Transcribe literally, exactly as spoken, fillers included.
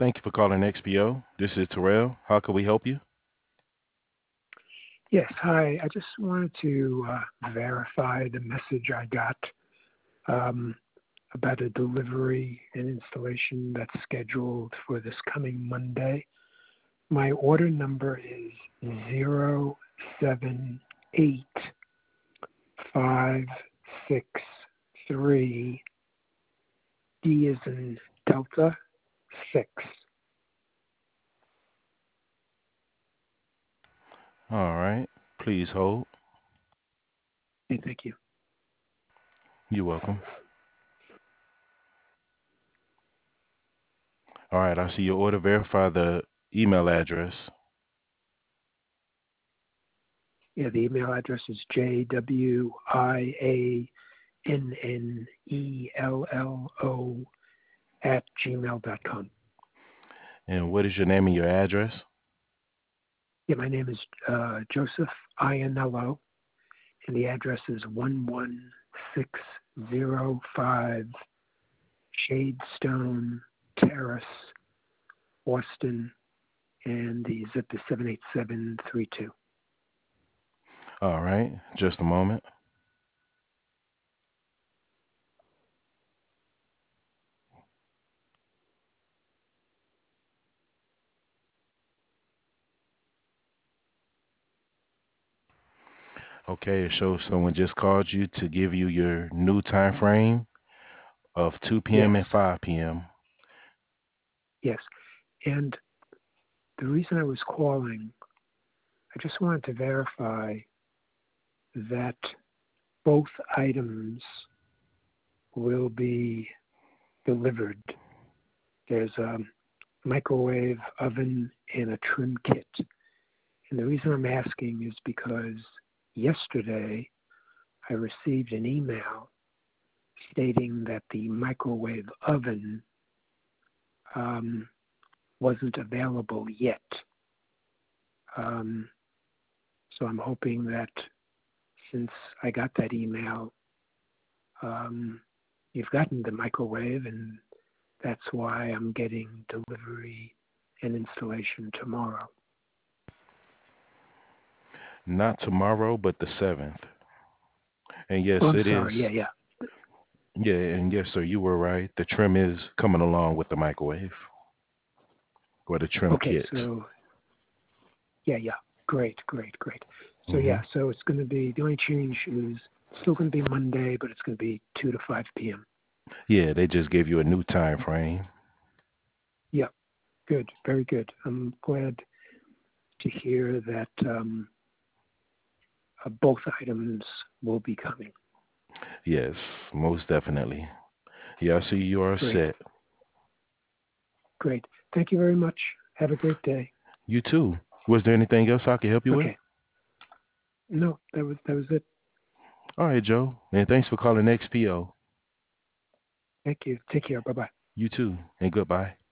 Thank you for calling X P O. This is Terrell. How can we help you? Yes, hi. I just wanted to uh, verify the message I got um, about a delivery and installation that's scheduled for this coming Monday. My order number is zero seven eight five six three D as in Delta six. All right. Please hold. Okay, thank you. You're welcome. All right. I see your order. Verify the email address. Yeah, the email address is J W I A N N E L L O at gmail dot com. And what is your name and your address? Yeah, my name is uh, Joseph Iannello, and the address is one one six zero five Shadestone Terrace, Austin, and the zip is seven eight seven three two. All right. Just a moment. Okay. It shows someone just called you to give you your new time frame of two Yes, p.m. and five p.m. yes. And the reason I was calling, I just wanted to verify that both items will be delivered. There's a microwave oven and a trim kit. And the reason I'm asking is because yesterday I received an email stating that the microwave oven um, wasn't available yet. Um, so I'm hoping that since I got that email, um, you've gotten the microwave, and that's why I'm getting delivery and installation tomorrow. Not tomorrow, but the seventh. And yes, Oh, I'm it is. sorry. Yeah, yeah. Yeah, and yes, sir, you were right. The trim is coming along with the microwave or the trim Okay, kit. so yeah, yeah. Great, great, great. So hmm yeah, so it's going to be, the only change is still going to be Monday, but it's going to be two to five p.m. Yeah, they just gave you a new time frame. Yeah, good, very good. I'm glad to hear that um, uh, both items will be coming. Yes, most definitely. Yeah, I see you are Great, set. great. Thank you very much. Have a great day. You too. Was there anything else I could help you with? Okay. No, that was that was it. All right, Joe. And thanks for calling X P O. Thank you. Take care. Bye bye. You too. And goodbye.